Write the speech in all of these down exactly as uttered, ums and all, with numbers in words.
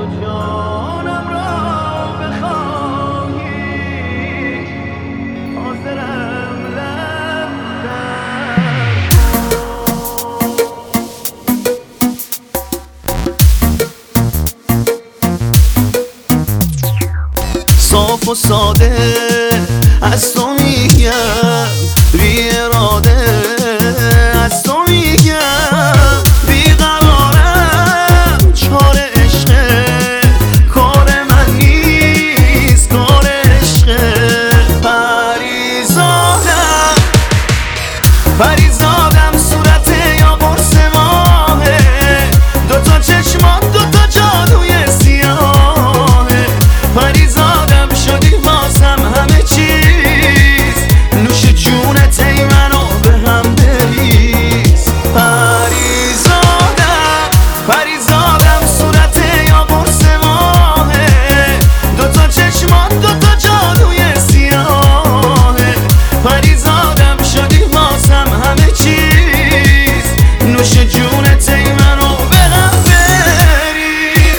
جانم را بخواهی حاضرم لب در صاف و ساده از تو میگم، بی اراده از تو میگم، بیقرارم چار عشقه، کار من نیست کار عشقه. پریزادم پریزادم صورت یا قرص ماهه، دوتا چشمان دوتا جادوی سیاهه. پریزادم شدی واسم همه چیز، نوش جونت ای منو به هم بریز. پریزادم پریزادم صورت یا قرص ماهه، دوتا چشمان دوتا جادوی سیاهه. پریزادم شدی واسم همه چیز، نوش جونت ای منو به هم بریز.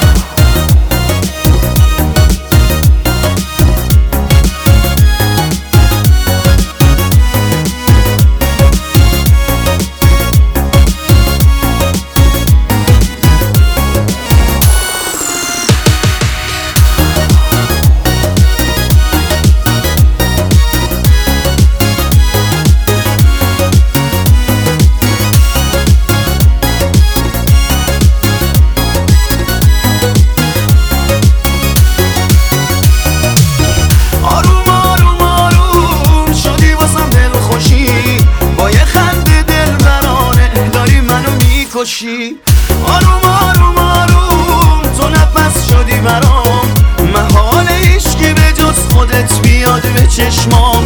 آروم آروم آروم تو نفس شدی برام، محال عشقی به جز خودت بیاد به چشمام.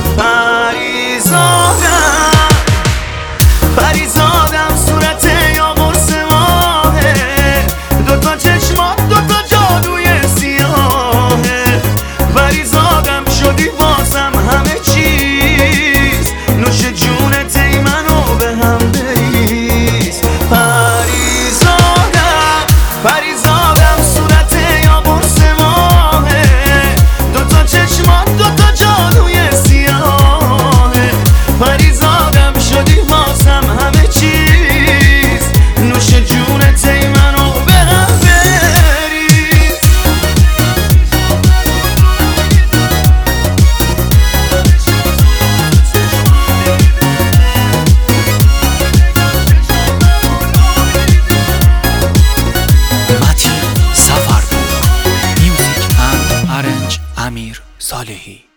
پریزادم پریزادم صورت یا قرص ماهه، دوتا چشمان دوتا جادوی سیاهه. پریزادم شدی واسم همه چیز، نوش جونت ای منو به هم بریز. پریزادم پریزادم صورت یا قرص ماهه، دوتا چشمان دوتا جادوی سیاهه. پریزادم شدی واسم همه چیز، نوش جونت ای منو به هم بریز. متین سفرپور، میوزیک اند ارنج امیر صالحی.